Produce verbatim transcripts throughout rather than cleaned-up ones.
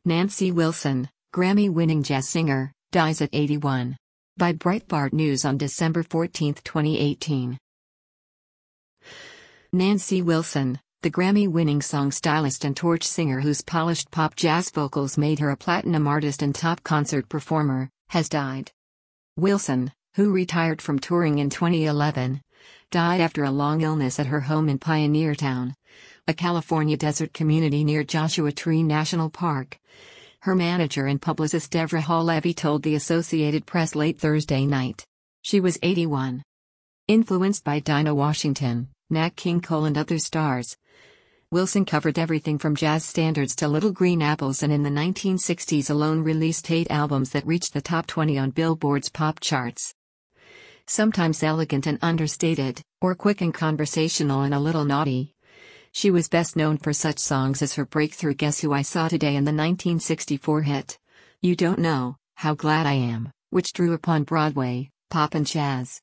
Nancy Wilson, Grammy-winning jazz singer, dies at eighty-one. By Breitbart News on December fourteenth, twenty eighteen. Nancy Wilson, the Grammy-winning song stylist and torch singer whose polished pop jazz vocals made her a platinum artist and top concert performer, has died. Wilson, who retired from touring in twenty eleven, died after a long illness at her home in Pioneertown, a California desert community near Joshua Tree National Park. Her manager and publicist Deborah Hall-Levy told the Associated Press late Thursday night. She was eighty-one. Influenced by Dinah Washington, Nat King Cole and other stars, Wilson covered everything from jazz standards to Little Green Apples, and in the nineteen sixties alone released eight albums that reached the top twenty on Billboard's pop charts. Sometimes elegant and understated, or quick and conversational and a little naughty, she was best known for such songs as her breakthrough Guess Who I Saw Today and the nineteen sixty-four hit, You Don't Know How Glad I Am, which drew upon Broadway, pop and jazz.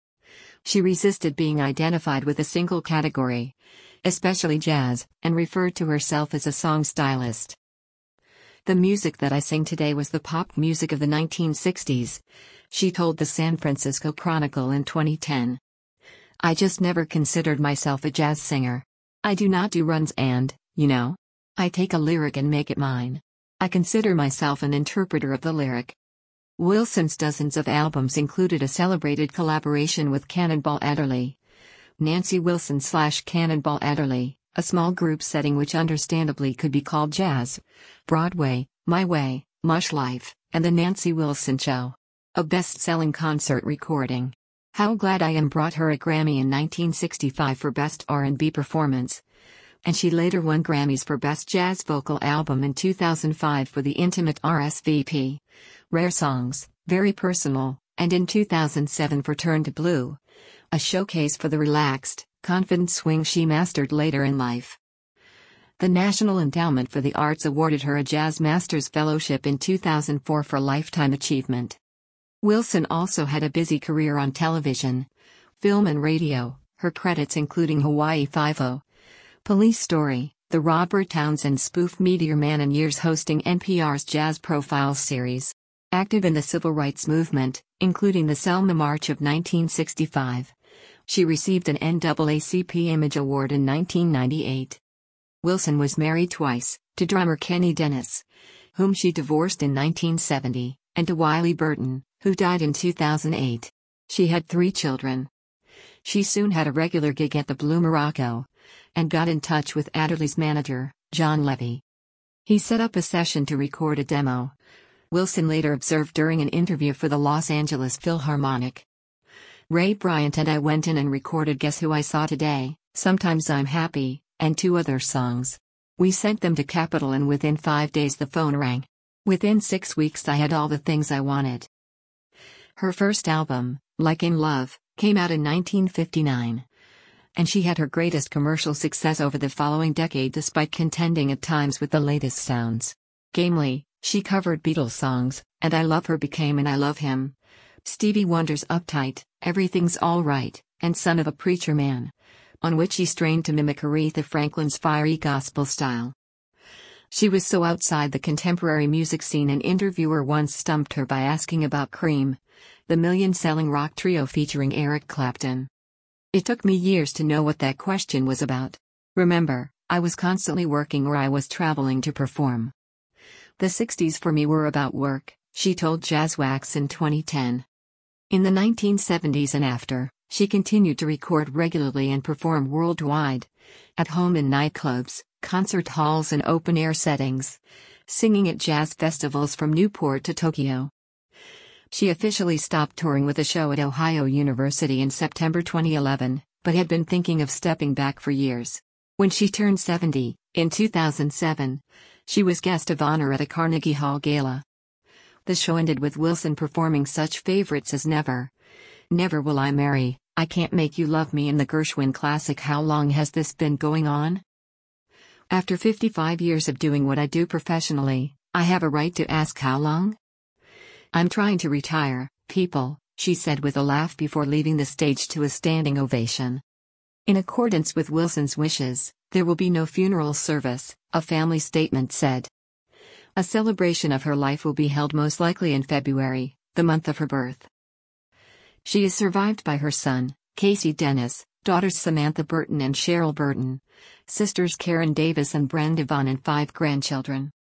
She resisted being identified with a single category, especially jazz, and referred to herself as a song stylist. The music that I sing today was the pop music of the nineteen sixties, she told the San Francisco Chronicle in twenty ten. I just never considered myself a jazz singer. I do not do runs and, you know, I take a lyric and make it mine. I consider myself an interpreter of the lyric. Wilson's dozens of albums included a celebrated collaboration with Cannonball Adderley. Nancy Wilson slash Cannonball Adderley, a small group setting which understandably could be called jazz, Broadway, My Way, Mush Life, and The Nancy Wilson Show. A best-selling concert recording. How Glad I Am brought her a Grammy in nineteen sixty-five for Best R and B Performance, and she later won Grammys for Best Jazz Vocal Album in two thousand five for the intimate R S V P, Rare Songs, Very Personal, and in two thousand seven for Turn to Blue, a showcase for the relaxed, confident swing she mastered later in life. The National Endowment for the Arts awarded her a Jazz Masters Fellowship in two thousand four for Lifetime Achievement. Wilson also had a busy career on television, film and radio, her credits including Hawaii Five-O, Police Story, the Robert Townsend spoof Meteor Man, and years hosting N P R's Jazz Profiles series. Active in the civil rights movement, including the Selma March of nineteen sixty-five, she received an N double A C P Image Award in nineteen ninety-eight. Wilson was married twice, to drummer Kenny Dennis, whom she divorced in nineteen seventy, and to Wiley Burton, who died in two thousand eight. She had three children. She soon had a regular gig at the Blue Morocco, and got in touch with Adderley's manager, John Levy. He set up a session to record a demo. Wilson later observed during an interview for the Los Angeles Philharmonic. Ray Bryant and I went in and recorded Guess Who I Saw Today, Sometimes I'm Happy, and two other songs. We sent them to Capitol and within five days the phone rang. Within six weeks I had all the things I wanted. Her first album, Like in Love, came out in nineteen fifty-nine. And she had her greatest commercial success over the following decade despite contending at times with the latest sounds. Gamely, she covered Beatles songs, and I Love Her became And I Love Him, Stevie Wonder's Uptight, Everything's All Right, and Son of a Preacher Man, on which she strained to mimic Aretha Franklin's fiery gospel style. She was so outside the contemporary music scene an interviewer once stumped her by asking about Cream, the million-selling rock trio featuring Eric Clapton. It took me years to know what that question was about. Remember, I was constantly working or I was traveling to perform. The sixties for me were about work, she told Jazzwax in twenty ten. In the nineteen seventies and after, she continued to record regularly and perform worldwide, at home in nightclubs, concert halls and open-air settings, singing at jazz festivals from Newport to Tokyo. She officially stopped touring with a show at Ohio University in September twenty eleven, but had been thinking of stepping back for years. When she turned seventy, in two thousand seven, she was guest of honor at a Carnegie Hall gala. The show ended with Wilson performing such favorites as Never, Never Will I Marry, I Can't Make You Love Me, and the Gershwin classic How Long Has This Been Going On? After fifty-five years of doing what I do professionally, I have a right to ask how long? I'm trying to retire, people, she said with a laugh before leaving the stage to a standing ovation. In accordance with Wilson's wishes, there will be no funeral service, a family statement said. A celebration of her life will be held most likely in February, the month of her birth. She is survived by her son, Casey Dennis, daughters Samantha Burton and Cheryl Burton, sisters Karen Davis and Brenda Vaughn, and five grandchildren.